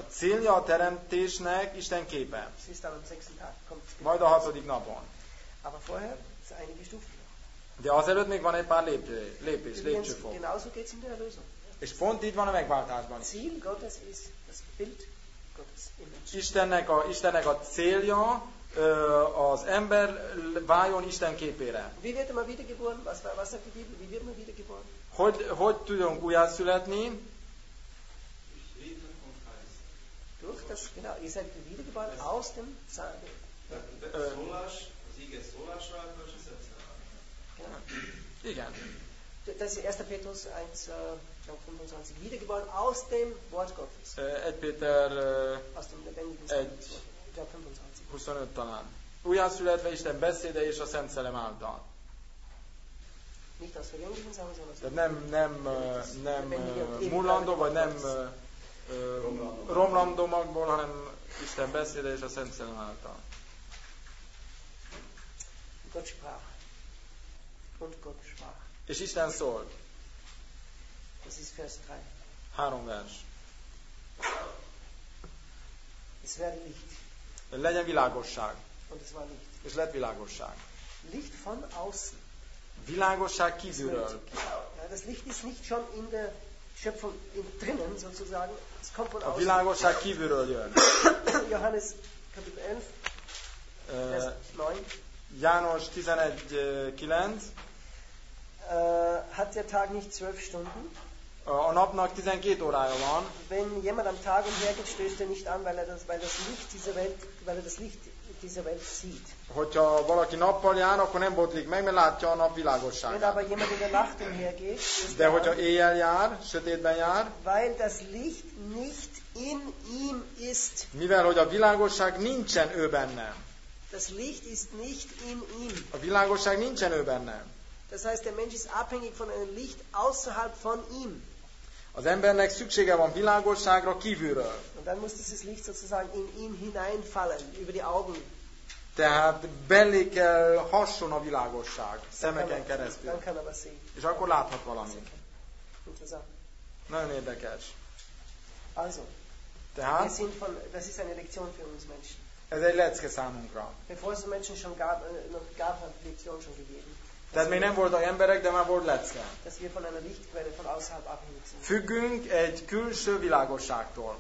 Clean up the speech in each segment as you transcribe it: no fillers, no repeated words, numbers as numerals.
célja a teremtésnek Isten képe. Das ist dann am 6. Tag. Majd a 6. napon. Aber vorher ist einige Stufen noch. De azelőtt még van egy pár lépcsőfok. Genauso geht es in der Erlösung. És pont így van a megváltásban. Ziel Gottes ist das Bild Gottes im Menschen. Istennek a célja az ember váljon Isten képére. Wie wird man wiedergeboren? Was sagt die Bibel? Wie wird man wiedergeboren? Hogy tudunk újjászületni? Durch das, genau, ihr seid wiedergeboren aus dem Samen. Igen. Das ist 1. Petrus 1,25. Wiedergeboren aus dem Wort Gottes. 1 Péter Aus dem lebendigen 1, 25. 25 talán. Újjászületve Isten beszéde és a Szent Szellem által. Nicht aus vergänglichen Samen, sondern Tehát nem mullandó, vagy nem romlandó magból, hanem Isten beszéde és a Szent Szellem által. Gott sprach. Und Gott sprach. És Isten szólt. Das ist Vers 3 3. vers. Es werde Licht. Legyen világosság. Und es war Licht. És lett világosság. Licht von außen. Világosság kívülről. Ja, das Licht ist nicht schon in der Schöpfung drinnen sozusagen. Es kommt von A außen. világosság kívülről jön. Johannes Kapitel 11, Vers 9. János 11:9. Hat der Tag nicht 12 Stunden? A napnak 12 órája van. Wenn jemand am Tag umhergeht, stößt er nicht an, weil er das Licht dieser Welt sieht. Hogyha valaki nappal jár, akkor nem botlik meg, mert látja a nap Wenn világosságát. aber jemand in der Nacht umhergeht, De hogyha éjjel jár, sötétben jár, weil das Licht nicht in ihm ist. mivel hogy a világosság nincsen ő benne. Das Licht ist nicht in ihm. A világosság nincsen ő benne. Das heißt, der Mensch ist abhängig von einem Licht außerhalb von ihm. Az embernek szüksége van világosságra kívülről. Und dann muss dieses Licht sozusagen in ihn hineinfallen, über die Augen. Tehát belé kell hasson a világosság, szemeken keresztül. Dann kann er was sehen. És akkor láthat valamit. Interessant. Nagyon érdekes. Also, Tehát das ist eine Lektion für uns Menschen. ez egy lecke számunkra. Bevor es Menschen schon gab, hat die Lektion schon gegeben. Tehát még nem voltak emberek, de már volt lecke. Dass wir von einer Lichtquelle von außerhalb abhängig sind. Függünk egy külső világosságtól.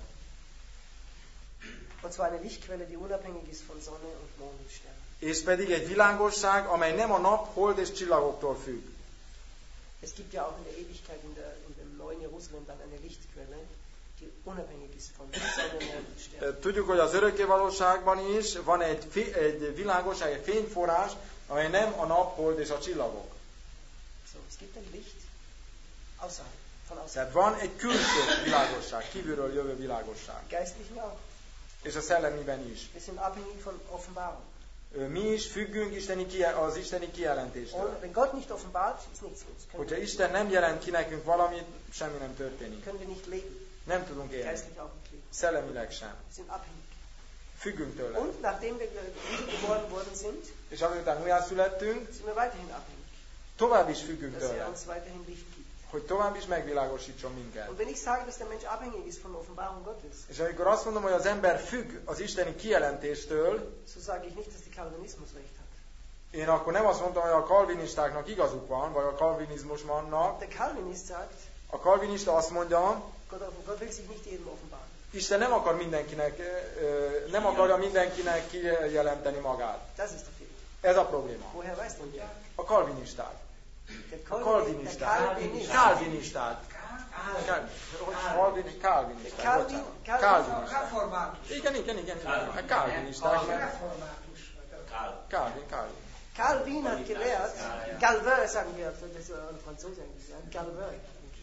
Und zwar eine Lichtquelle, die unabhängig ist von Sonne und Mond und Sternen. És pedig egy világosság, amely nem a nap, hold és csillagoktól függ. Es gibt ja auch in der Ewigkeit in dem neuen Jerusalem dann eine Lichtquelle, die unabhängig ist von Sonne, Mond und Sternen. Tudjuk, hogy az örökkévalóságban is van egy világosság, egy fényforrás, amely nem a nap, hold és a csillagok. So, es gibt ein Licht außerhalb, von außerhalb. Tehát van egy külső világosság, kívülről jövő világosság. Geistlichen auch. És a szellemiben is. Wir sind abhängig von Offenbarung. Mi is függünk az isteni kijelentéstől. Und wenn Gott nicht offenbart, ist nichts los. Hogyha Isten nem jelent ki nekünk valamit, semmi nem történik. Können wir nicht leben. Nem tudunk élni. Geistlich auch nicht leben. Szellemileg sem. Wir sind abhängig. Függünk tőle. Und nachdem wir wiedergeboren worden sind, és amiután újjászülettünk, sind wir weiterhin abhängig. Tovább is függünk Dass er tőle. uns weiterhin Licht gibt. Hogy tovább is megvilágosítson minket. Und wenn ich sage, dass der Mensch abhängig ist von der Offenbarung Gottes, És amikor azt mondom, hogy az ember függ az isteni kijelentéstől, so sage ich nicht, dass der Calvinismus recht hat. én akkor nem azt mondtam, hogy a kalvinistáknak igazuk van, vagy a kalvinizmusnak. Der Calvinist sagt, A kalvinista azt mondja, Gott will sich nicht jedem offenbaren. Isten nem akarja mindenkinek kijelenteni magát. Das ist der Fehler. Ez a probléma. Woher weiß denn der? A kalvinisták. Der A kalvinisták. Calvinist. Kalvinisták. Kalvinisták. Református. Igen. A kalvinisták. Calvin hat gelehrt, Calvin sagen wir, das ist ein Franzose eigentlich, Calvin.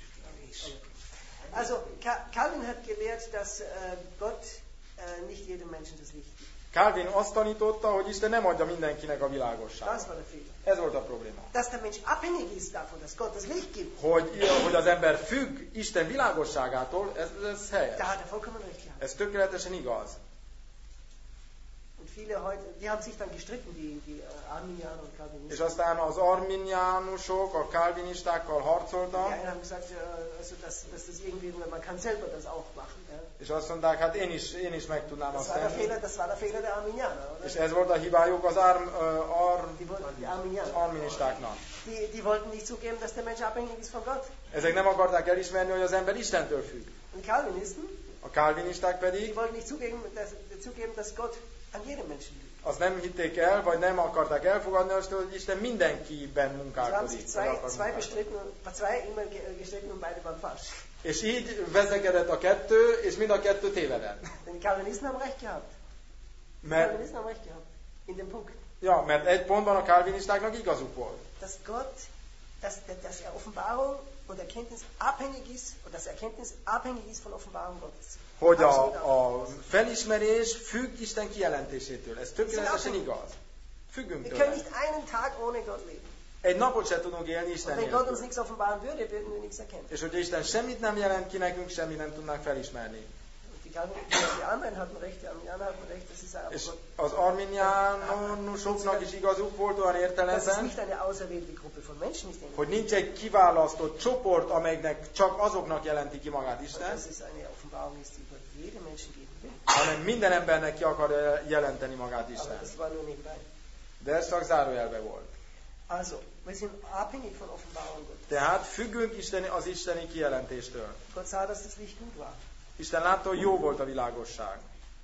Also Calvin hat gelehrt, dass Gott nicht jedem Menschen das Licht gibt. Calvin azt tanította, hogy Isten nem adja mindenkinek a világosságot. Das war der Fehler. Ez volt a probléma. Dass der Mensch abhängig ist davon, dass Gott das Licht gibt. Hogy az ember függ Isten világosságától, ez helyes. Da hat er vollkommen recht gehabt. Ez tökéletesen igaz. Und viele heute, die haben sich dann gestritten, die Arminianer und És Calvinisten. aztán az arminiánusok a kálvinistákkal Die harcoltak, einen haben gesagt, also, dass das irgendwie, man kann selber das auch machen. Ja. és azt mondták, hát én is meg tudnám azt tenni. Das war der Fehler der Arminianer, oder? És ez volt a hibájuk az Die Arminianer. arministáknak. Die wollten nicht zugeben, dass der Mensch abhängig ist von Gott. Ezek nem akarták elismerni, hogy az ember Istentől függ. Und Calvinisten, A kálvinisták die pedig wollten nicht zugeben, dass Gott an jedem Menschen liebt. azt nem hitték el, vagy nem akarták elfogadni azt, hogy Isten mindenkiben Sie haben munkálkodik. sich zwei immer gestritten und beide waren falsch. És így vezekedett a kettő, és mind a kettő tévedett. Denn die Calvinisten haben recht gehabt. Mert, In dem Punkt. ja, mert egy pontban a kálvinistáknak igazuk volt. Dass Gott, dass Offenbarung und Erkenntnis abhängig ist, und dass Erkenntnis abhängig ist von Offenbarung Gottes. Hogy a felismerés függ Isten kijelentésétől. Ez tökéletesen igaz. Függünk Wir können tőle. nicht einen Tag ohne Gott leben. Egy napot se tudunk élni Und Isten wenn Gott uns nélkül. nichts offenbaren würde, würden wir nichts erkennen. És hogyha Isten semmit nem jelent ki nekünk, semmit nem tudnánk felismerni. Die anderen hatten recht, die Arminianer hatten recht, das ist És aber az arminiánusoknak is igazuk volt olyan dass es értelemben, nicht eine auserwählte Gruppe von Menschen ist. hogy nincs egy kiválasztott csoport, amelynek csak azoknak jelenti ki magát Isten, Dass es eine Offenbarung ist, die Gott jedem Menschen geben will. hanem minden embernek ki akar jelenteni magát Aber Isten. das war nur nebenbei. De ez csak zárójelbe volt. Also, wir sind abhängig von Offenbarung Gottes. Tehát függünk az isteni kijelentéstől. Gott sah, dass das Licht gut war. Isten látta, hogy jó volt a világosság.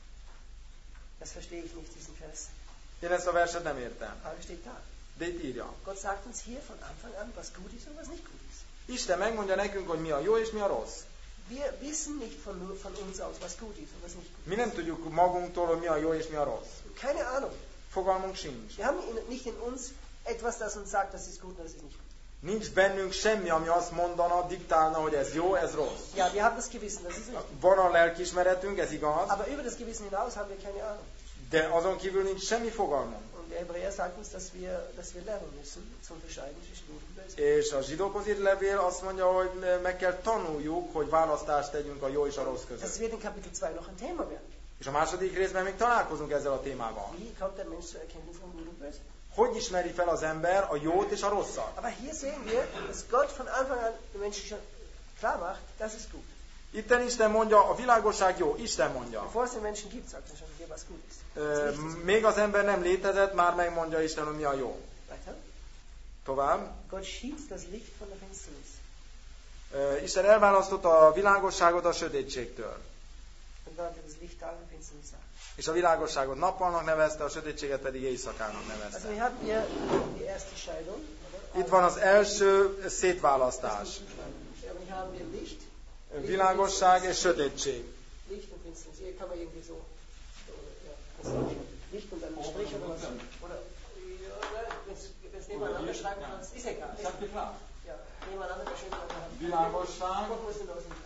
Das verstehe ich nicht, diesen Vers. Én ezt a verset nem értem. Aber es steht da. De itt írja. Gott sagt uns hier von Anfang an, was gut ist und was nicht gut ist. Isten megmondja nekünk, hogy mi a jó és mi a rossz. Wir wissen nicht von uns aus, was gut ist und was nicht gut Mi nem tudjuk magunktól, hogy mi a jó és mi a rossz. ist. Keine Ahnung. Fogalmunk sincs. Wir haben nicht in uns etwas, das uns sagt, das ist gut und das ist nicht gut. Nincs bennünk semmi, ami azt mondana, diktálna, hogy ez jó, ez rossz. Ja, wir haben das Gewissen, das ist richtig. Van a lelkiismeretünk, ez igaz, Aber über das Gewissen hinaus haben wir keine Ahnung. de azon kívül nincs semmi fogalmunk. Und der Hebräer sagt uns, dass wir lernen müssen, zu unterscheiden zwischen gut und böse. És a zsidókhoz írt levél azt mondja, hogy meg kell tanuljuk, hogy választást tegyünk a jó és a rossz Das között. wird in Kapitel 2 noch ein Thema werden. És a második részben még találkozunk ezzel a témával. Wie kommt der Mensch zur Erkenntnis von gut und böse? Hogy ismeri fel az ember a jót és a rosszat? Aber hier sehen wir, dass Gott von Anfang an den Menschen schon klar macht, das ist gut. Itten Isten mondja, a világosság jó, Isten mondja. Bevor es den Menschen gibt, sagt er schon, hier was gut ist. Das Licht ist gut. Még az ember nem létezett, már megmondja Isten, hogy mi a jó. Weiter. Tovább. Gott schied das Licht von der Finsternis. Isten elválasztotta a világosságot a sötétségtől. Und nannte das Licht Tag und Finsternis ab. És a világosságot nappalnak nevezte, a sötétséget pedig éjszakának Also nevezte. wir haben hier die erste Scheidung. Oder? Itt van az első szétválasztás. Ja, aber hier haben wir Licht. Világosság és sötétség. Licht und Finsternis. Hier kann man irgendwie so. Ja, das ist Licht und dann ein Strich oder was. Oder wenn es nebeneinander schreiben kannst, ist egal. Ja, nebeneinander schön. Világosság Gott muss den außen.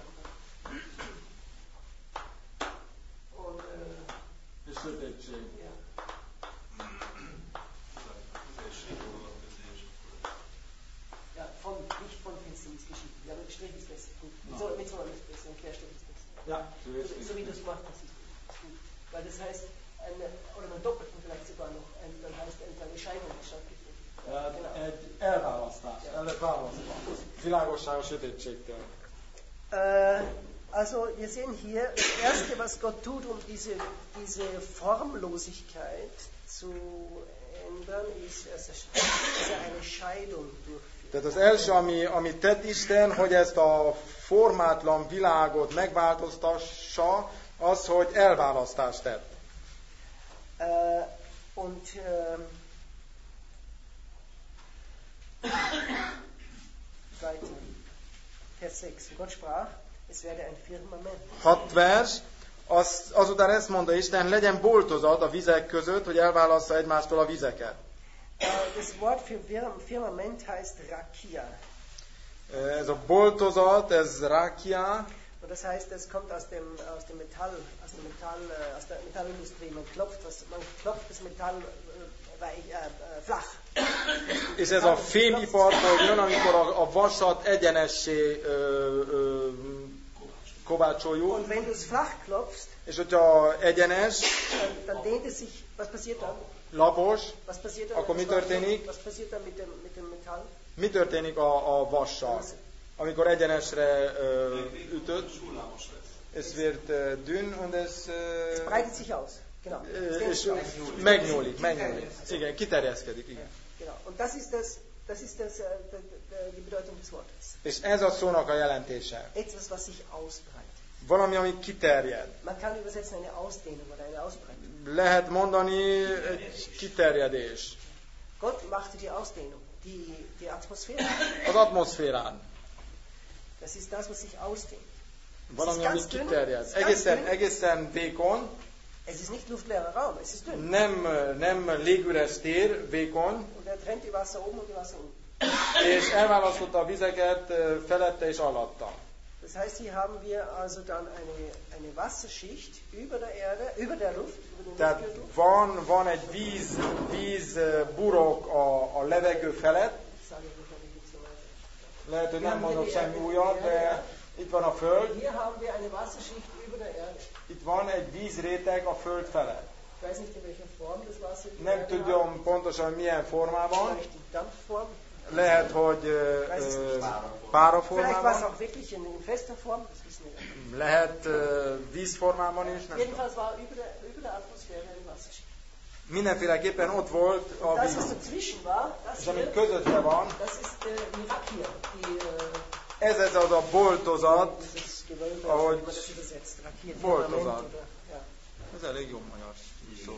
Und és sötétség. ja. Ja, von Licht von Finsternis geschieden. Ja, mit Strich ist besser. Gut. Mit so einem ist besser, ein Querstrich ist besser. Ja, So wie du es gemacht hast, ist gut. Weil das heißt, oder man doppelten vielleicht sogar noch, dann heißt eine Scheidung stattgefunden. egy elválasztás, el lett választva. Világosság a sötétségtől. Also wir sehen hier, das Erste, was Gott tut, um diese Formlosigkeit zu ändern, ist, dass er eine Scheidung durchführt. Tehát az első, amit tett Isten, hogy ezt a formátlan világot megváltoztassa, az, hogy elválasztást tett. Und weiter, Vers 6. Gott sprach, es werde ein Firmament. 6 vers, azután ezt mondta Isten, legyen boltozat a vizek között, hogy elválassza egymástól a vizeket. Das Wort für Firmament heißt Rakia. Ez a boltozat, ez rakia, Und das heißt, es kommt aus der Metallindustrie. Man klopft das Metall flach. és ez a fémiparból jön, amikor a vasat egyenessé kovácsoljuk. Und wenn du es flach klopfst, És hogyha egyenes, dann dehnt es sich, was passiert dann? lapos, Was passiert dann? akkor mi történik? Was passiert dann mit dem Metall? Mi történik a vassal? Amikor egyenesre ütött, es wird dünn und es breitet sich aus. Genau. És megnyúlik. Igen, kiterjeszkedik. Igen. Genau. Und das ist die Bedeutung des Wortes. És ez a szónak a jelentése. Etwas, was sich ausbreitet. Valami, ami kiterjed. Man kann übersetzen eine Ausdehnung oder eine Ausbreitung. Lehet mondani egy kiterjedés. Gott machte die Ausdehnung, die Atmosphäre. Az atmoszférán. Das ist das, was sich ausdehnt. Valami, ami kiterjed. Egészen vékony. Es ist nicht luftleerer Raum, es ist dünn. Nem légüres tér, vékony. Und er trennt die Wasser oben und die Wasser unten. És elválasztotta a vizeket felette és alatta. Das heißt, hier haben wir also dann eine Wasserschicht über der Erde, über der Luft. Tehát van egy vízburok a levegő felett. Lehet, hogy nem mondok semmi újat, de itt van a Föld. Hier haben wir eine Wasserschicht über der Erde. Itt van egy vízréteg a Föld felett. Ich weiß nicht, in welcher Form das Wasser ist. Nem tudom pontosan, hogy milyen formában. Vielleicht in Dampfform. Lehet, hogy páraformában. Vielleicht war es auch wirklich in fester Form, das wissen wir nicht. Lehet vízformában is, nem Jedenfalls war über der Atmosphäre eine Wasserschicht. Mindenféleképpen ott volt a Das, víz. was dazwischen war, És ami közötte van, das ist die Rakia, ez az a boltozat, ahogy boltozat. Ez elég jó magyar szó.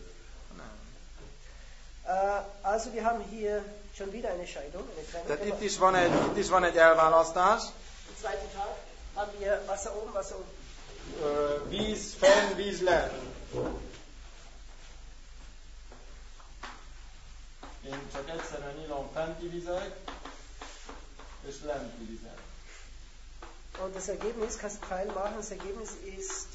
Also wir haben hier schon wieder eine Scheidung, eine Trennung. Tehát itt is van egy elválasztás. Am zweiten Tag haben wir Wasser oben, Wasser unten. Víz fenn, víz lent. Én csak egyszerűen nyílom fenti vizek és lenti vizek. Und das Ergebnis, kannst du fein machen, das Ergebnis ist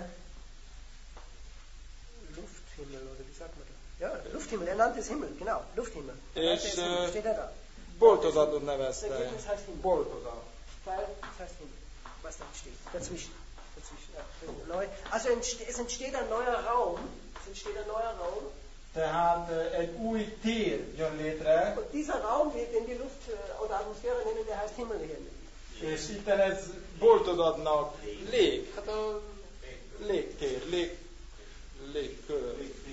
Lufthimmel, oder wie sagt man das? Ja, Lufthimmel, er nannte es Himmel, genau, Lufthimmel. És steht er da. boltozatot Das nevezte. Ergebnis heißt Himmel. Boltozat. Fein, das heißt Himmel. Was da steht, dazwischen. Ja, neu. Also es entsteht ein neuer Raum. Tehát egy új tér jön létre. Und dieser Raum, den die Luft oder Atmosphäre nennen, der heißt Himmel hier. És itten ez boltozatnak lég. Hát a légtér, légkör,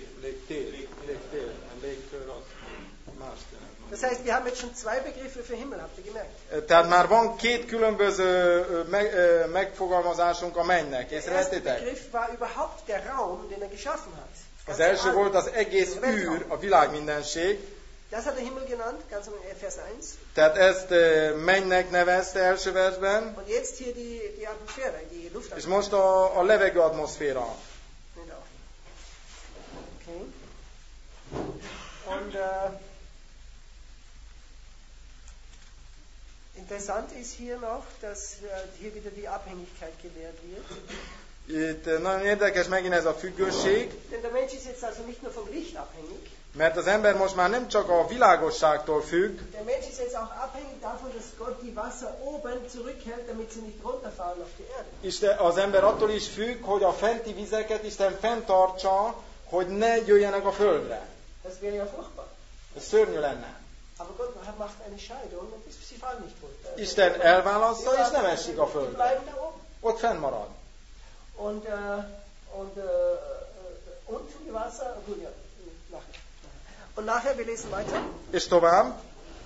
légkör az más tényleg. Das heißt, wir haben jetzt schon zwei Begriffe für Himmel, habt ihr gemerkt? Tehát már van két különböző megfogalmazásunk a mennynek. Der erste Begriff war überhaupt der Raum, den er geschaffen hat. Az első volt az egész űr, a világ mindenség. Das hat er Himmel genannt, ganz in Vers 1. Tehát ezt mennynek nevezte első versben. Und jetzt hier die Atmosphäre, die Luft. És most a levegő atmoszféra. Okay. Und interessant ist hier noch, dass hier wieder die Abhängigkeit gelehrt wird. Itt nagyon érdekes megint ez a függőség. Denn der Mensch ist jetzt also nicht nur vom Licht abhängig. Mert az ember most már nem csak a világosságtól függ. Der Mensch ist jetzt auch abhängig davon, dass Gott die Wasser oben zurückhält, damit sie nicht runterfallen auf die Erde. Az ember attól is függ, hogy a fenti vizeket Isten fenntartsa, hogy ne jöjjenek a földre. Das wäre ja furchtbar. Ez szörnyű lenne. Aber Gott macht eine Scheidung und sie fallen nicht runter. Isten elválaszza, és nem esik a földre. Bleiben da oben. Ott fennmarad. Und die Wasser, gut, ja, nachher. Und nachher, wir lesen weiter. És tovább.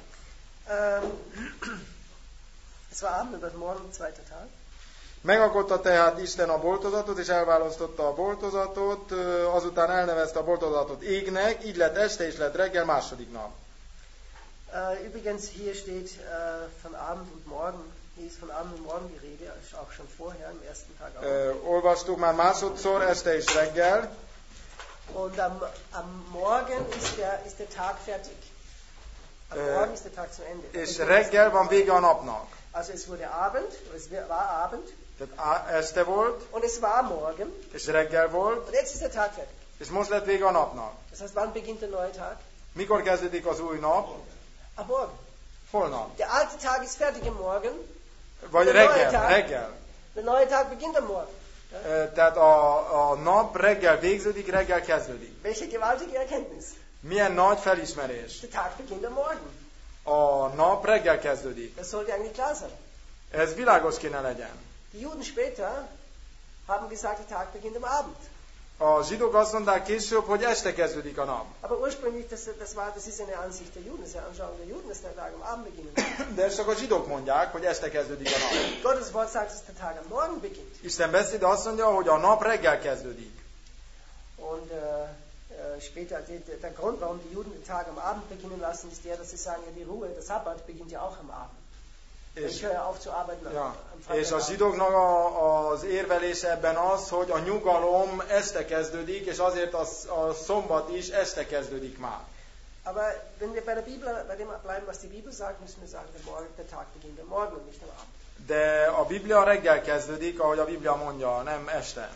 Es war Abend und das Morgen, zweiter Tag. Megalkotta tehát Isten a boltozatot, és elválasztotta a boltozatot, azután elnevezte a boltozatot égnek, így lett este, és lett reggel, második nap. Übrigens, hier steht von Abend und Morgen. Hier ist von Abend und Morgen die Rede, auch schon vorher, im ersten Tag auch. Olvastuk már másodszor, este és reggel. Und am Morgen ist der Tag fertig. Am Morgen ist der Tag zu Ende. És reggel van vége a napnak. Also es wurde Abend, es war Abend. Tehát este volt. Und es war Morgen. És reggel volt. Und jetzt ist der Tag fertig. És most lett vége a napnak. Das heißt, wann beginnt der neue Tag? Mikor kezdődik az új nap? Am Morgen. Holnap. Der alte Tag ist fertig am Morgen. Vagy reggel. Der neue Tag beginnt am Morgen. Tehát a nap reggel végződik, reggel kezdődik. Welche gewaltige Erkenntnis. Milyen nagy felismerés. Der Tag beginnt am Morgen. A nap reggel kezdődik. Das sollte eigentlich klar sein. Ez világos kéne legyen. Die Juden später haben gesagt, der Tag beginnt am Abend. A zsidók azt mondták később, hogy este kezdődik a nap. Aber ursprünglich, das ist eine Ansicht der Juden, das ist eine Anschauung der Juden, dass der Tag am Abend beginnt. De ezt csak a zsidók mondják, hogy este kezdődik a nap. Gottes Wort sagt, dass der Tag am Morgen beginnt. Isten beszéde azt mondja, hogy a nap reggel kezdődik. Und später, der Grund, warum die Juden den Tag am Abend beginnen lassen, ist der, dass sie sagen, ja, die Ruhe, der Sabbat beginnt ja auch am Abend. Ich höre auf zu arbeiten am Freitagabend. És a zsidóknak az érvelése ebben az, hogy a nyugalom este kezdődik, és azért a szombat is este kezdődik már. Aber wenn wir bei der Bibel, bei dem bleiben, was die Bibel sagt, müssen wir sagen, der Tag beginnt am Morgen und nicht am Abend. De a Biblia reggel kezdődik, ahogy a Biblia mondja, nem este.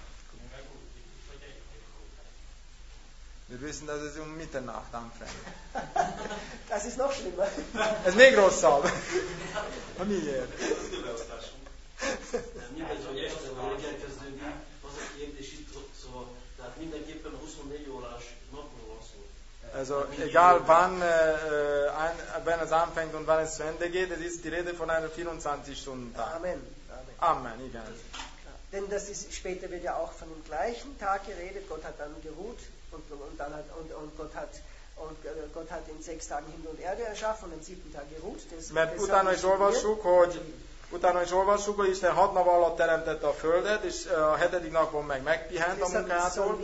Wir wissen, dass es Mitternacht anfängt. Das ist noch schlimmer. Ez még rosszabb. Na miért? Mindegy, hogy este vagy reggel kezdődik, az a kérdés itt, szóval, tehát mindenképpen a 24 órás napról van szó. Also egal wann es anfängt und wann es zu Ende geht, es ist die Rede von einem 24-Stunden-Tag. Amen. Amen, igen. Denn das ist, später wird ja auch von dem gleichen Tag geredet. Gott hat dann geruht und Gott hat in 6 Tagen Himmel und Erde erschaffen und am 7. Tag geruht. Mert utána is olvassuk, hogy Isten 6 nap alatt teremtette a földet, és a 7. napon meg megpihent a munkától.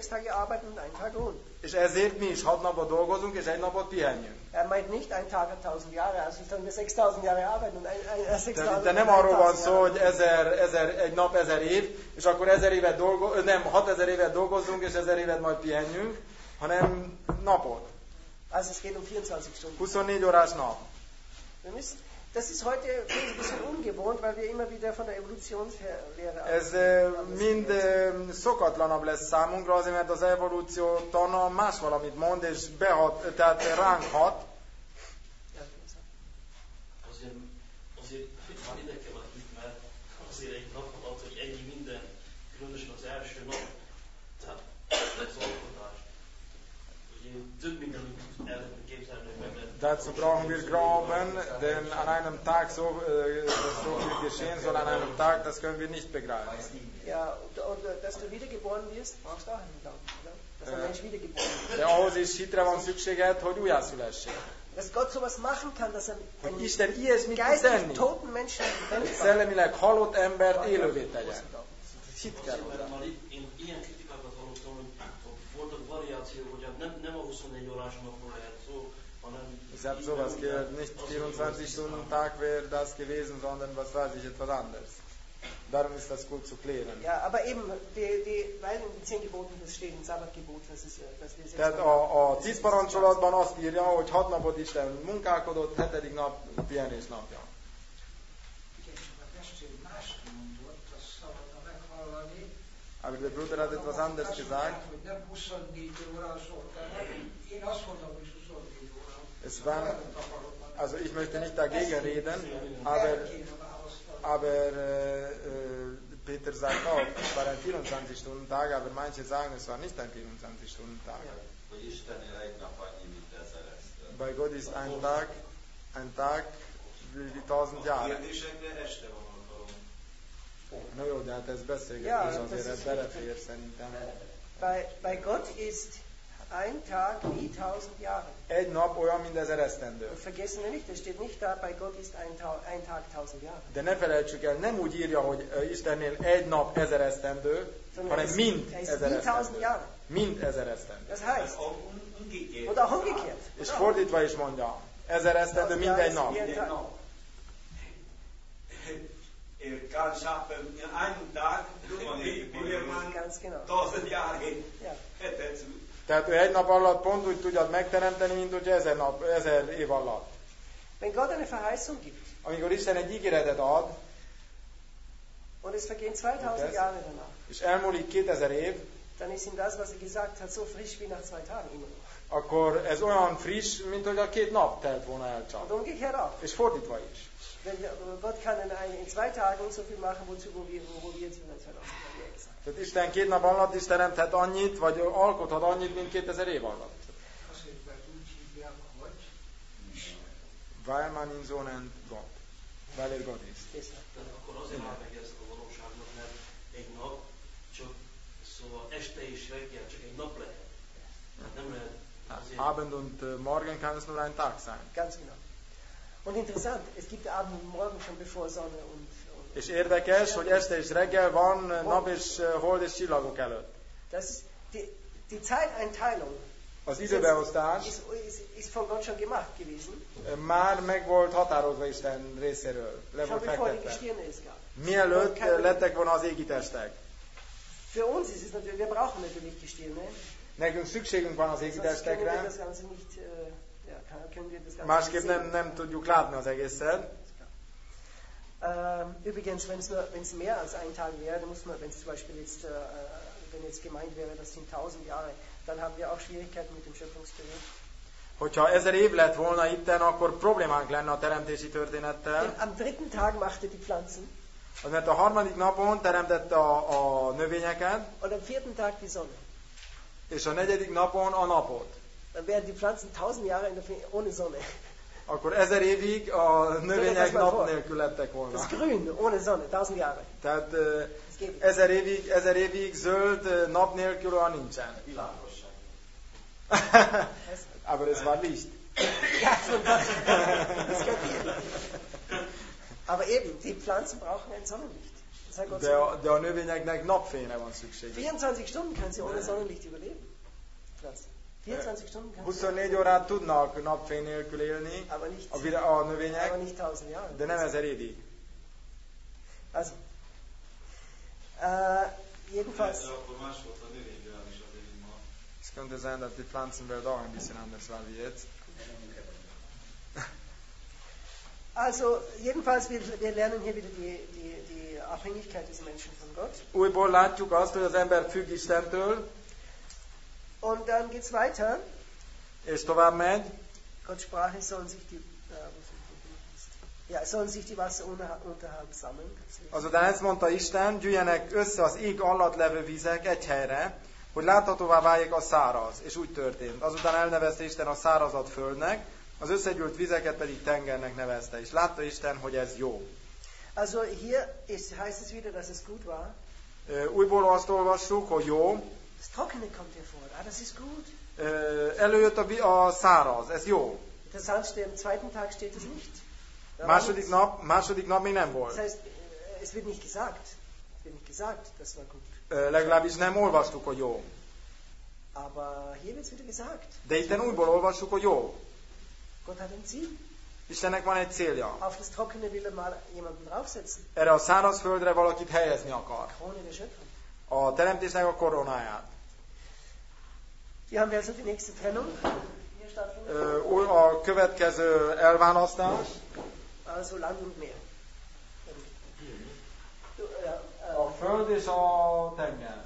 És ezért mi is 6 napot dolgozunk, és 1 napot pihenjünk. Meint nicht, ein Tag hat 1000 Jahre, also ich kann 6000 Jahre arbeiten und ein 6000. De nem arról van szó, hogy egy nap 1000 év, és akkor 6000 évet dolgozzunk, és 1000 évet majd pihenjünk, hanem napot. Also es geht um 24 Stunden. 24 órás nap. Das ist heute ein bisschen ungewohnt, weil wir immer wieder von der Evolutionslehre Ez mind szokatlanabb lesz számunkra, azért mert az evolúció tana más valamit mond, és tehát ránk hat. Azért már ide kell itt, mert azért egy nap alatt, hogy ennyi minden, különösen az első nap, tehát az alkotás, ugye több minden el lehet képzelni, hogy meg lehet. Dazu brauchen wir Glauben, denn an einem Tag so viel geschehen soll, an einem Tag, das können wir nicht begreifen. Ja, und dass du wiedergeboren wirst, brauchst du auch einen Glauben, oder? Dass ein Mensch wiedergeboren wird. De ahhoz is hitre van szükséged, hogy újjászülessél. Dass Gott sowas machen kann, dass hogy Isten ilyesmit tud geistig tenni, toten Menschen szellemileg halott embert élővé tegyen. Hit kell hozzá. Én ilyen kritikákat hallottam, hogy voltak variációk, hogy nem a 24 órás napról lehet szó, hanem... Ich habe sowas gehört, nicht 24-Stunden-Tag wäre das gewesen, sondern was weiß ich, etwas anderes. Darum ist das gut zu klären. Ja, aber eben, weil in den 10 Geboten, das steht im Sabbatgebot, dass wir Tehát a 10 parancsolatban azt írja, hogy 6 napot Isten munkálkodott, 7. nap pihenés napja. Aber der Bruder hat etwas anderes gesagt. Es war, also ich möchte nicht dagegen reden, aber Peter sagt auch, es war ein 24-Stunden-Tag, aber manche sagen, es war nicht ein 24-Stunden-Tag. Bei Gott ist ein Tag wie 1000 Jahre. Na jó, de hát ez beszélgetés azért, ez belefér szerintem. Bei Gott ist ein Tag wie 1000 Jahre. Egy nap olyan, mint 1000 esztendő. Vergessen wir nicht, es steht nicht da, bei Gott ist ein Tag 1000 Jahre. De ne felejtsük el, nem úgy írja, hogy Istennél egy nap 1000 esztendő, hanem mint 1000 esztendő. Mint 1000 esztendő. Das heißt, oder auch umgekehrt. És fordítva is mondja, 1000 esztendő mindegy nap. Kann schaffen in einem Tag, wie man 1000 Jahre hätte. Tehát ő egy nap alatt pont úgy tudja megteremteni, mint hogy 1000 év alatt. Wenn Gott eine Verheißung gibt, amikor Isten egy ígéretet ad, und es vergehen 2000 Jahre danach, és elmúlik 2000 év, dann ist ihm das, was gesagt hat, so frisch wie nach 2 Tagen immer noch. Akkor ez olyan friss, mint hogy a 2 nap telt volna el csak. Und umgekehrt auch. És fordítva is. Gott kann in 2 Tagen so viel machen, wo wir jetzt in 2000 Jahren gesagt haben. Tehát Isten 2 nap alatt is teremthet annyit, vagy alkothat annyit, mint 2000 év alatt. Weil man ihn so nennt Gott. Weil er Gott ist. Akkor azért már meg ezt a valóságnak, mert egy nap csak, szóval este és reggel csak egy nap lehet. Nem lehet azért... Abend und Morgen kann es nur ein Tag sein. Ganz genau. Und interessant, es gibt Abend und Morgen schon bevor Sonne und és érdekes, hogy este és reggel van nap és hold és csillagok előtt. Das ist die Zeiteinteilung. Az időbeosztás ist von Gott schon gemacht gewesen. Már meg volt határozva Isten részéről. Le volt fektetve. Mielőtt lettek volna az égi testek. Für uns ist es natürlich, wir brauchen natürlich die Stirne. Nekünk szükségünk van az égi testekre. Másképp nem tudjuk látni az egészet. Übrigens, wenn es mehr als ein Tag wäre, dann muss man, wenn es zum Beispiel jetzt, wenn jetzt gemeint wäre, das sind 1000 Jahre, dann haben wir auch Schwierigkeiten mit dem Schöpfungsbericht. Hogyha 1000 év lett volna itten, akkor problémánk lenne a teremtési történettel. Denn am 3. Tag machte die Pflanzen. Az mert a 3. napon teremtette a növényeket. Und am 4. Tag die Sonne. És a 4. napon a napot. Dann wären die Pflanzen 1000 Jahre ohne Sonne. Akkor 1000 évig a növények nap nélkül lettek volna. Das Grün, ohne Sonne, 1000 Jahre. Tehát 1000 évig zöld nap nélkül olyan nincsen. Világosság. Aber es war Licht. Ja, von Gott. Das kapiert. Aber eben, die Pflanzen brauchen ein Sonnenlicht. De a növényeknek napfényre van szükség. 24 Stunden kann sie ohne Sonnenlicht überleben. Pflanzen. 24 Stunden kann 24 órát tudnak napfény nélkül élni a növények, de nem 1000 évig. Also, jedenfalls. Es könnte sein, dass die Pflanzenwelt auch ein bisschen anders war wie jetzt. Also, jedenfalls, wir lernen hier wieder die Abhängigkeit des Menschen von Gott. Újból látjuk azt, hogy az ember függ Istentől. Und dann geht's weiter. És tovább megy. Gott sprach, es sollen sich die Wasser unterhalb sammeln. Azután ezt mondta Isten, gyűjjenek össze az ég alatt levő vizek egy helyre, hogy láthatóvá váljék a száraz. És úgy történt. Azután elnevezte Isten a szárazat földnek, az összegyűlt vizeket pedig tengernek nevezte. És látta Isten, hogy ez jó. Also hier heißt es wieder, dass es gut war. Újból azt olvassuk, hogy jó. Das Trockene kommt hier vor. Das ist gut. Előjött a száraz, ez jó. Interessant, am 2. Tag steht es nicht. Második nap még nem volt. Das heißt, es wird nicht gesagt. Es wird nicht gesagt, das war gut. Legalábbis nem olvastuk, hogy jó. Aber hier wird wieder gesagt. De itten újból olvassuk, hogy jó. Gott hat ein Ziel. Istennek van egy célja. Auf das Trockene will mal jemanden draufsetzen. Erre a száraz földre valakit helyezni akar. Krone der Schöpfung. A teremtésnek a koronáját. Hier haben wir also die nächste Trennung. A következő elválasztás. Also Land und Meer. A föld és a tenger.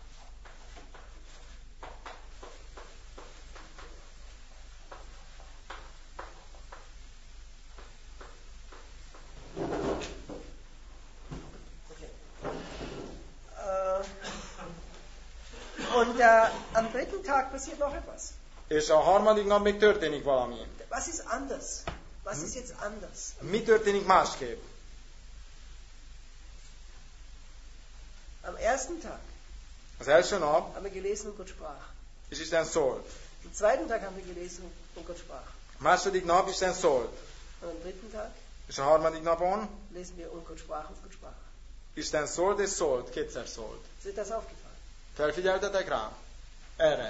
Und am 3. Tag passiert noch etwas. És a 3. nap még történik valami. Was ist anders? Was ist jetzt anders? Mi történik másképp? Am 1. Tag. Az első nap. Haben wir gelesen, Gott sprach. És Isten szólt. Am 2. Tag haben wir gelesen, und Gott sprach. Második nap Isten szólt. Und am 3. Tag. És a 3. napon. Lesen wir, und Gott sprach, und Gott sprach. Isten szólt és szólt, kétszer szólt. Ist das aufgefallen? Felfigyeltetek rá? Erre.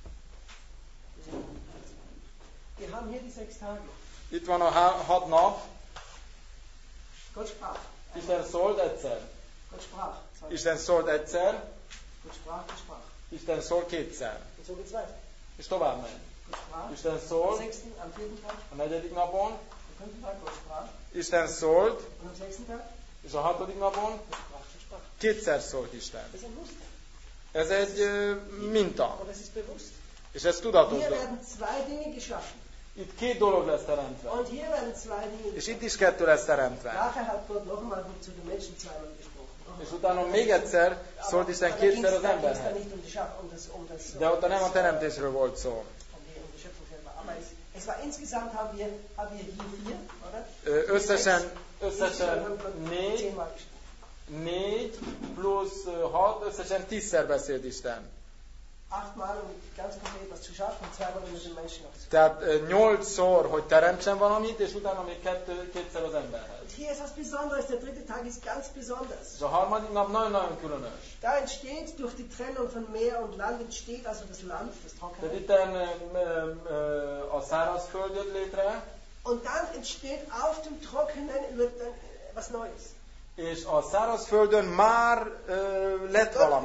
Wir haben hier die 6 Tage. Itt van a 6 nap. Gott sprach. Isten szólt egyszer. Gott sprach. Isten szólt egyszer. Gott sprach, Gott sprach. Isten szól kétszer. Und so geht's weiter. És tovább megy. Gott sprach. Isten szól. Am 4. Tag. A 4. napon. Am 5. Tag Gott sprach. Isten szólt. Und am 6. Tag. És a 6. napon. Gott sprach, Gott sprach. Kétszer szólt Isten. Das ist ein Muster. Ez egy minta. Und das ist bewusst. És ez tudatos Hier dolog. werden zwei Dinge geschaffen. Itt két dolog lesz teremtve. Und hier werden zwei Dinge És geschaffen. itt is kettő lesz teremtve. Nachher hat Gott noch einmal zu den Menschen zweimal gesprochen. És utána még egyszer szólt Isten kétszer az emberhez. De ott nem a teremtésről volt szó. Es war insgesamt haben wir hier 4, oder? Összesen 4 plusz 6, összesen 10-szer beszélt Isten. 8-mal, um ganz konkret was zu schaffen, und 2-mal, um den Menschen noch zu. Tehát 8-szor, hogy teremtsen valamit, és utána még kétszer az emberhez. Und hier ist was Besonderes, der dritte Tag ist ganz besonders. És a harmadik nap nagyon-nagyon különös. Da entsteht durch die Trennung von Meer und Land, entsteht also das Land, das Trockene. Tehát itt a szárazföld jött létre. Und dann entsteht auf dem Trockenen was Neues. És a szárazföldön már lett valami.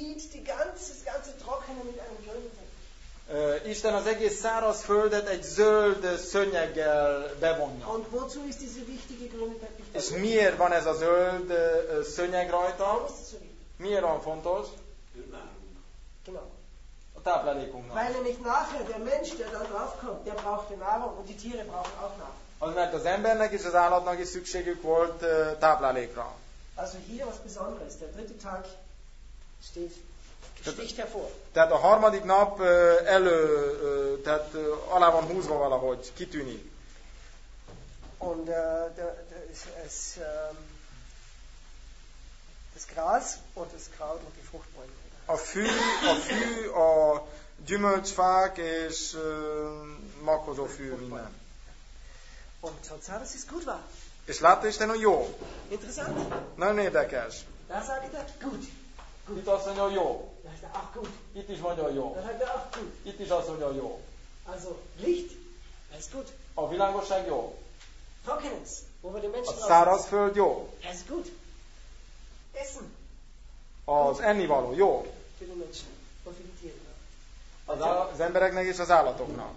Isten az egész szárazföldet egy zöld szőnyeggel bevonja. És miért van ez a zöld szőnyeg rajta? Miért van fontos? A táplálékunknak. Weil nämlich nachher der Mensch, der da drauf kommt, der braucht die Nahrung und die Tiere brauchen auch Nahrung. Az mert az embernek és az állatnak is szükségük volt táplálékra. Also hier was Besonderes. Der dritte Tag sticht hervor. Tehát a harmadik nap tehát alá van húzva valahogy, kitűnik. Und das Gras und das Kraut und die Fruchtbäume. A fű, a gyümölcsfák és maghozó fű, minden. Und Gott sah, dass es gut war. És látta Isten, hogy jó. Interessant. Nagyon érdekes. Da sagt er, gut. Itt azt mondja, hogy jó. Da sagt er, ach gut. Itt is mondja, hogy jó. Da sagt er, ach gut. Itt is azt mondja, hogy jó. Also, Licht, das ist gut. A világosság jó. Trockenes, wo wir die Menschen a szárazföld jó. Das ist gut. Essen. Az ennivaló jó. Für die Menschen und für die Tiere. Az embereknek és az állatoknak.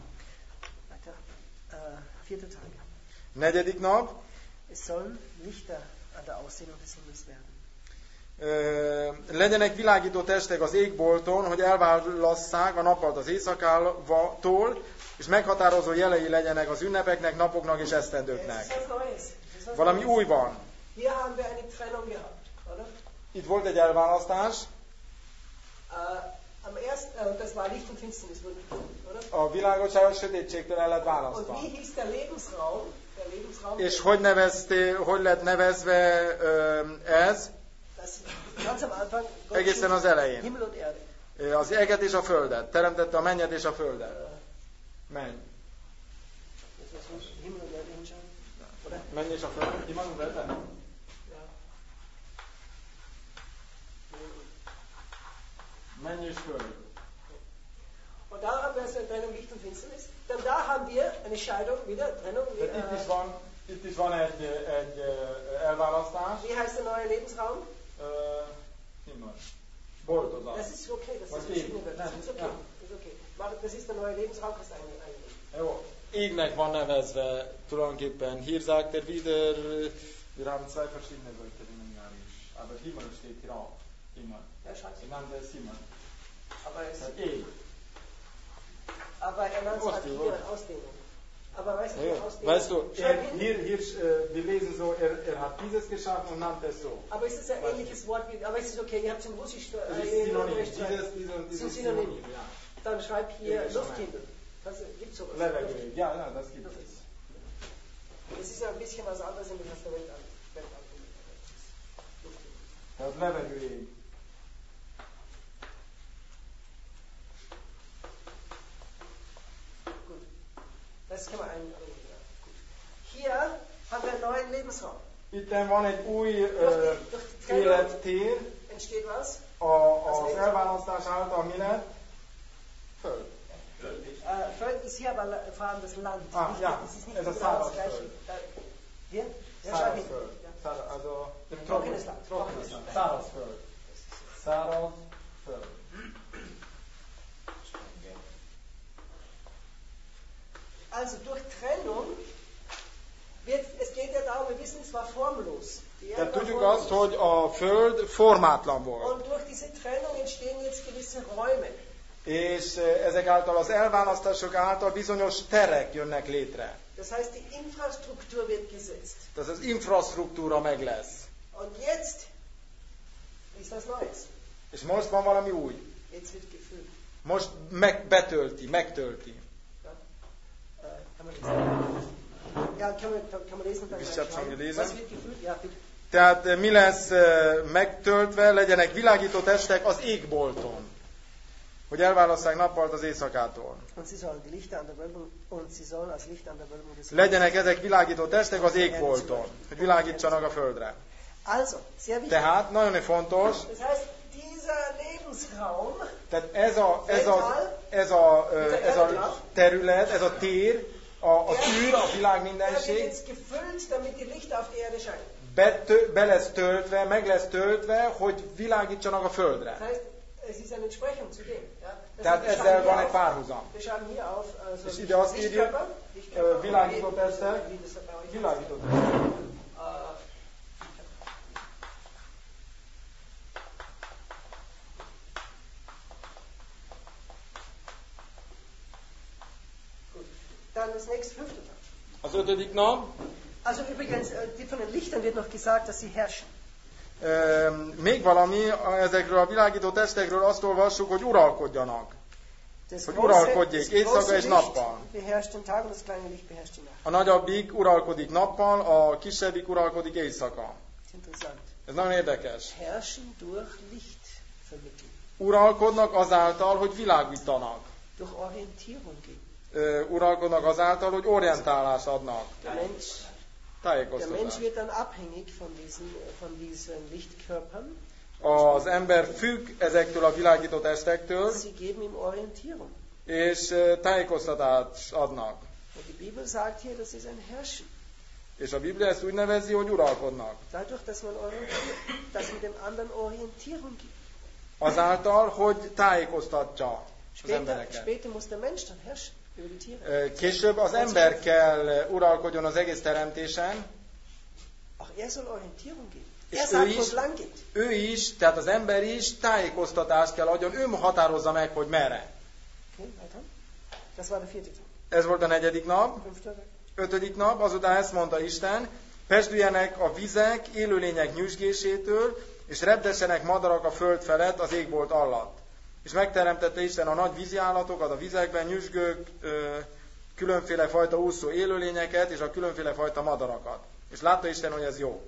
Vierter Tag. Negyedik nap. Es sollen Lichter an der Ausdehnung des Himmels werden. Legyenek világító testek az égbolton, hogy elválasszák a nappalt az éjszakától, és meghatározó jelei legyenek az ünnepeknek, napoknak és esztendőknek. Valami új van. Itt volt egy elválasztás. A világosság a sötétségtől el lett választva. És hogy lett nevezve ez? Egészen az elején. Az eget és a földet. Teremtette a mennyet és a földet. Menny. Menny és a föld. Imádunk vele? Menny és föld. Und da haben wir eine Trennung Licht und Finsternis. Dann da haben wir eine Scheidung wieder, Trennung. Itt is van egy elválasztás. Wie heißt der neue Lebensraum? Boltozat. Das ist okay, das ist okay. Das ist okay. Das ist der neue Lebensraum, kannst du eingeben. Jó. Égnek van nevezve tulajdonképpen Hier sagt er wieder, wir haben zwei verschiedene Wörter in Ungarisch. Aber Himmel steht hier auch. Himmel. Ja, scheiße. Er nannte es Himmel. Aber es ist Ég. Aber er nannte es hier Ausdehnung. Aber weißt du, Ausdehnung? Weißt du, wir lesen so, er hat dieses geschaffen und nannte es so. Aber ist es ein ähnliches Wort wie, aber ist es okay, ihr habt es in Russisch. Es ist Synonym. Dieses Synonym. Ja. Dann schreib hier Lufthimmel. Gibt es sowas? Levegő. Ja, das gibt es. Das ist ja ein bisschen was anderes im Testament. Tehát levegőjég. Gut. Das kann man einbringen. Hier haben wir einen neuen Lebensraum. Itten van egy új élettér. Entsteht was? Az elválasztás által mi lett? Föld. Föld ist hier aber vor allem das Land. Ja, das ist nicht ez a szárazföld. Hier? Szárazföld. Trockenes Land. Szárazföld. Szárazföld. Also durch Trennung es geht ja darum, wir wissen, es war formlos. Tehát tudjuk azt, hogy a Föld formátlan volt. Und durch diese Trennung entstehen jetzt gewisse Räume. És ezek által az elválasztások által bizonyos terek jönnek létre. Das heißt, die Infrastruktur wird gesetzt. Tehát az infrastruktúra meg lesz. Und jetzt ist was Neues. És most van valami új. Jetzt wird gefüllt. Most megtölti. Ja, kann man lesen? Was wird gefüllt? Ja, bitte. Tehát mi lesz megtöltve, legyenek világító testek az égbolton, hogy elválasszák nappalt az éjszakától. Legyenek ezek világító testek az égbolton, hogy világítsanak a földre. Tehát nagyon fontos, tehát ez a terület, ez a tér, az űr, a világ mindenség, be lesz töltve, meg lesz töltve, hogy világítsanak a földre. Tehát ezzel van egy párhuzam. És ide azt írjuk, világító testek, világító testek. Az 5. nap. Also übrigens, von den Lichtern wird noch gesagt, dass sie herrschen. Még valami, ezekről a világító testekről azt olvassuk, hogy uralkodjanak. Hogy uralkodjék éjszaka és nappal. A nagyobbik uralkodik nappal, a kisebbik uralkodik éjszaka. Ez nagyon érdekes. Uralkodnak azáltal, hogy világítanak. Uralkodnak azáltal, hogy orientálást adnak. Tájékoztatás. Az ember függ ezektől a világító testektől, és tájékoztatást adnak. És a Biblia ezt úgy nevezi, hogy uralkodnak. Azáltal, hogy tájékoztatja az embereket. Később az ember kell uralkodjon az egész teremtésen. És ő is, tehát az ember is tájékoztatást kell adjon, ő határozza meg, hogy merre. Ez volt a 4. nap. 5. nap, azután ezt mondta Isten, pezsdüljenek a vizek élőlények nyüzsgésétől, és repdessenek madarak a föld felett az égbolt alatt. És megteremtette Isten a nagy vízi állatokat, a vizekben nyüzsgők, különféle fajta úszó élőlényeket, és a különféle fajta madarakat. És látta Isten, hogy ez jó.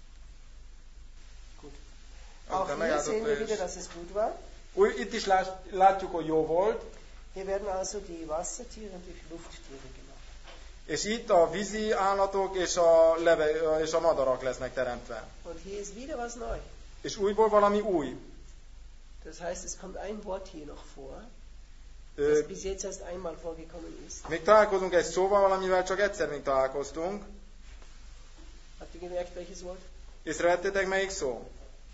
Itt is látjuk, hogy jó volt. És itt a vízi állatok és a madarak lesznek teremtve. És újból valami új. Das heißt, es kommt ein Wort hier noch vor, das bis jetzt erst einmal vorgekommen ist. Még találkozunk egy szóval, valamivel csak egyszer még találkoztunk. Habt ihr gemerkt, welches Wort? Észrevettétek, melyik szó?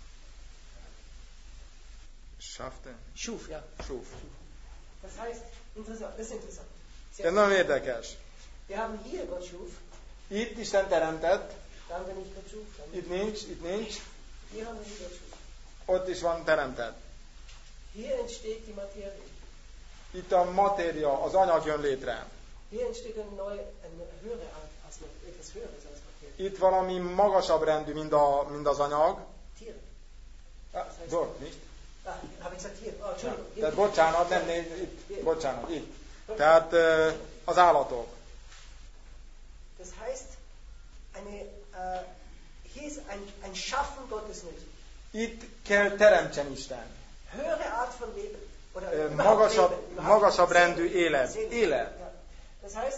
Schafte? Schuf, ja. Schuf. Das heißt, interessant, das ist interessant. Ez nagyon érdekes. Wir haben hier Gott schuf. Itt Isten teremtett. Da haben wir nicht Gott schuf. Itt nincs. Hier haben wir nicht Gott schuf. Ott is van teremtett. Hier entsteht die Materie. Itt a matéria, az anyag jön létre. Hier entsteht eine höhere Art, etwas höheres als Materie. Itt valami magasabb rendű, mint az anyag. Tiere. Dort, nicht? Habe ich gesagt hier? Entschuldigung. Tehát bocsánat, itt. Tehát az állatok. Das heißt, hier ist ein Schaffen Gottes nötig. Itt kell teremtsen Isten. Höhere Art von Leben. Magasabb rendű élet. Das heißt,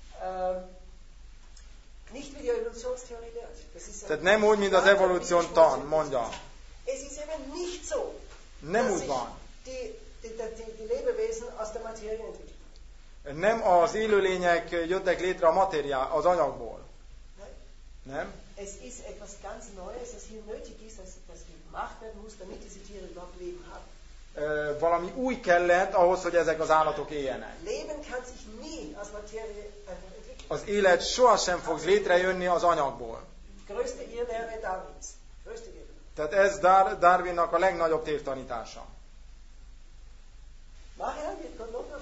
nicht wie die Evolutionstheorie lehrt. Tehát nem úgy, mint az evolúción tan mondja. Es ist eben nicht so, nem úgy van. Die Lebewesen aus der Materie entwickeln. Nem az élőlények jöttek létre a az anyagból. Nem? Es ist etwas ganz Neues, das hier nötig ist, das gemacht werden muss, damit diese Tiere überhaupt Leben haben. Valami új kellett ahhoz, hogy ezek az állatok éljenek. Leben kann sich nie aus Materie entwickeln. Az élet sohasem fog létrejönni az anyagból. Größte Irrlehre Darwins. Tehát ez Darwinnak a legnagyobb tévtanítása.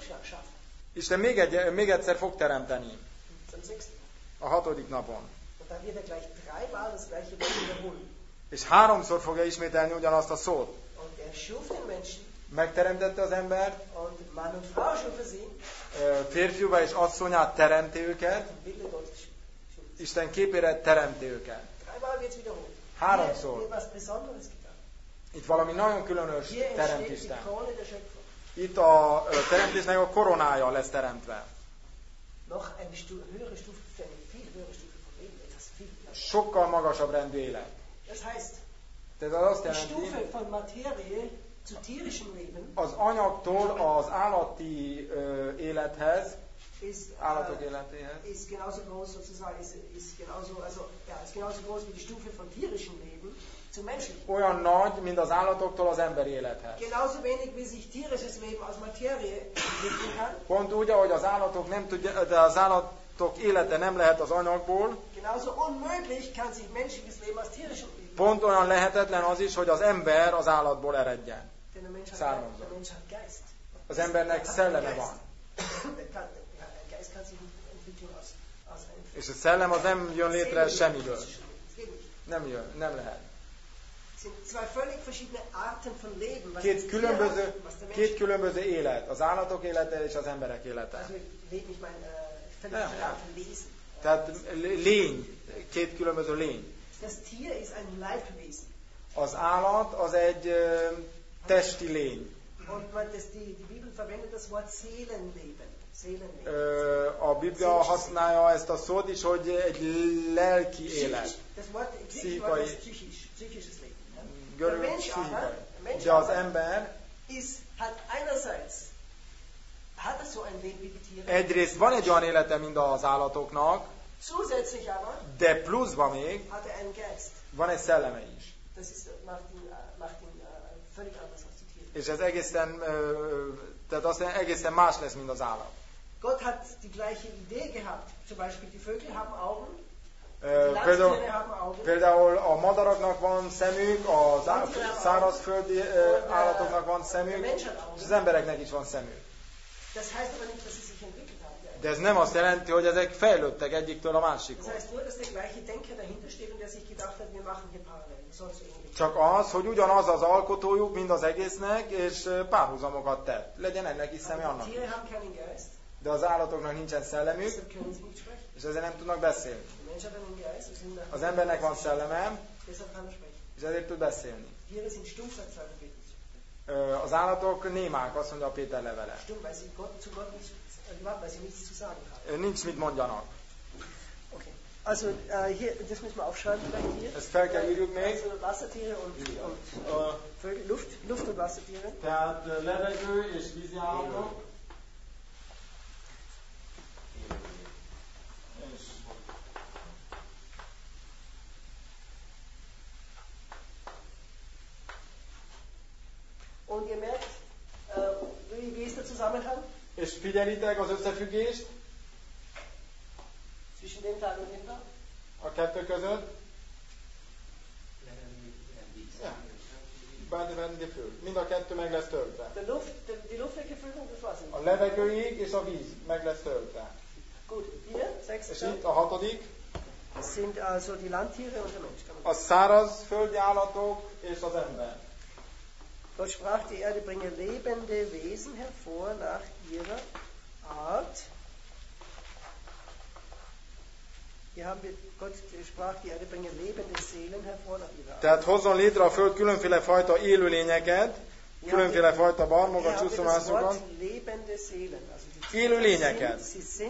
Isten még egyszer fog teremteni. A 6. napon. És 3-szor fogja ismételni ugyanazt a szót. Megteremtette az embert, férfiúvá és asszonyát teremti őket, Isten képére teremti őket. 3-szor. Itt valami nagyon különös teremt Isten. Itt a teremtésnek a koronája lesz teremtve. Sokkal magasabb rendű élet. Tehát az azt jelenti, az anyagtól az állati élethez, állatok életéhez, ist genauso groß sozusagen, ist genauso groß wie die Stufe von tierischem Leben zum menschlichen. Olyan nagy, mint az állatoktól az emberi élethez. Genauso wenig wie sich tierisches Leben aus Materie entwickeln kann. Pont úgy, ahogy az állatok nem tudja, de az állatok élete nem lehet az anyagból. Genauso unmöglich kann sich menschliches Leben aus tierischem Leben. Pont olyan lehetetlen az is, hogy az ember az állatból eredjen. Származzon. Az embernek szelleme van. És a szellem az nem jön létre semmiből. Nem lehet. Két különböző élet. Az állatok élete és az emberek élete. Tehát lény. Két különböző lény. Az állat az egy testi lény. A Biblia használja ezt a szót is, hogy egy lelki élet. Pszichikai. Görög pszichikai. De az ember egyrészt van egy olyan élete, mint az állatoknak, de pluszban még van egy szelleme is. És ez egészen, tehát azt egészen más lesz, mint az állat. Gott hat die gleiche Idee gehabt. Zum Beispiel die Vögel haben Augen. Például a madaraknak van szemük, a szárazföldi állatoknak van szemük, és az embereknek is van szemük. De ez nem azt jelenti, hogy ezek fejlődtek egyiktől a másikhoz. Csak az, hogy ugyanaz az alkotójuk mind az egésznek, és párhuzamokat tett. Legyen ennek is szeme annak is. De az állatoknak nincsen szellemük, és ezért nem tudnak beszélni. Az embernek van szelleme, és ezért tud beszélni. Az állatok némák, azt mondja a Péter levele. Nincs mit mondjanak. Also, hier, das müssen wir aufschreiben vielleicht hier. Ezt fel kell írjuk még. Also, Wassertiere und Luft und Wassertiere. Tehát levegő és vízi állatok. Und ihr merkt, wie ist der Zusammenhang? És figyelitek az összefüggést zwischen dem Tag und dem Tag? A kettő között. Mind a kettő meg lesz töltve. A levegőig és a víz meg lesz töltve. És itt a 6. Sind also die Landtiere und der Mensch. A száraz földi állatok és az ember. Gott sprach, die Erde bringe lebende Wesen hervor nach ihrer Art. Gott sprach, die Erde bringe lebende Seelen hervor nach ihrer Art. Tehát hozzon létre a föld különféle fajta élőlényeket, különféle fajta barmokat, csúszomászokat. Élő lényeket.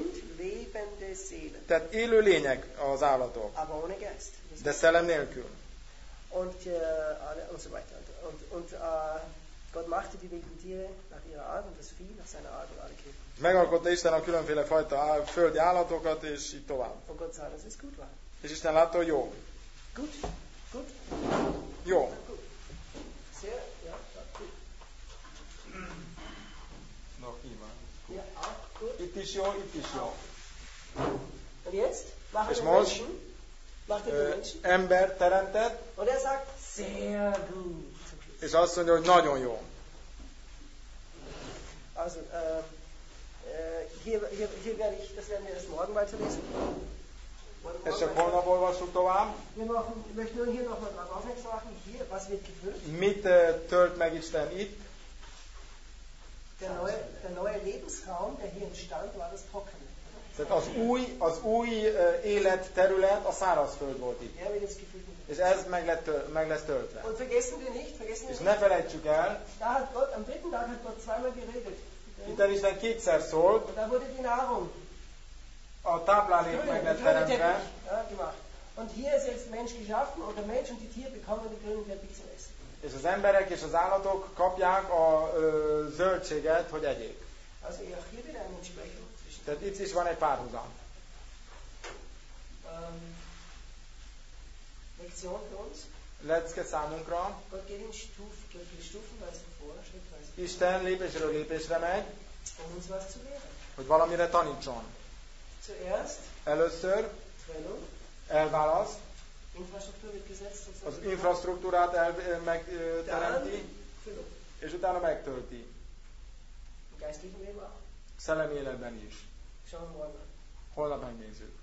Tehát élő lények az állatok. De szellem nélkül. Und so weiter. Und Gott machte die wilden Tiere nach ihrer Art und das Vieh nach seiner Art und alle Käfer. Megalkotta Isten a különféle fajta földi állatokat, és így tovább. Und Gott sah, dass es gut war. És Isten látta, hogy jó. Gut. Gut. Jó. Sehr, ja, gut. Noch immer. Ja, auch gut. Itt is jó, itt is jó. Und jetzt machen wir Menschen. Macht er die Menschen. Ember teremtett. Und er sagt, sehr gut. És azt mondja, hogy nagyon jó. Also, hier werde ich, das werden wir erst morgen weiterlesen. Ezt csak holnap olvassuk tovább. Wir möchten nur hier nochmal drauf aufmerksam machen. Hier, was wird gefüllt? Mit tölt meg Isten itt? Der neue Lebensraum, der hier entstand, war das Trockene. Tehát az új életterület a szárazföld volt itt. És ez meg lesz töltve. És ne felejtsük el, itt Isten kétszer szólt, a táplálék meg lett teremtve, és az emberek és az állatok kapják a zöldséget, hogy egyék. Tehát itt is van egy párhuzam. Lecke számunkra. Isten lépésről lépésre megy, hogy valamire tanítson. Először elválaszt, az infrastruktúrát megteremti, és utána megtölti. Szellemi életben is. Holnap megnézzük.